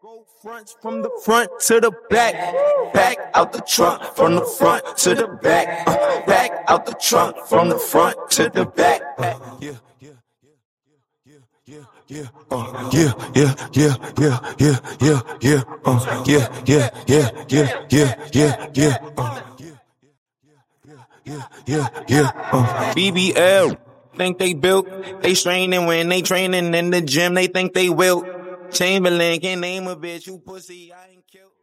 Go fronts from the front to the back, back out the trunk from the front to the back, back out the trunk from the front to the back. Yeah, yeah, yeah, yeah, yeah, yeah, yeah, yeah, yeah, yeah, yeah, yeah, yeah, yeah, yeah, yeah, yeah, yeah. BBL think they built, they straining when they training in the gym. They think they will. Chamberlain can't name a bitch, you pussy, I ain't killed.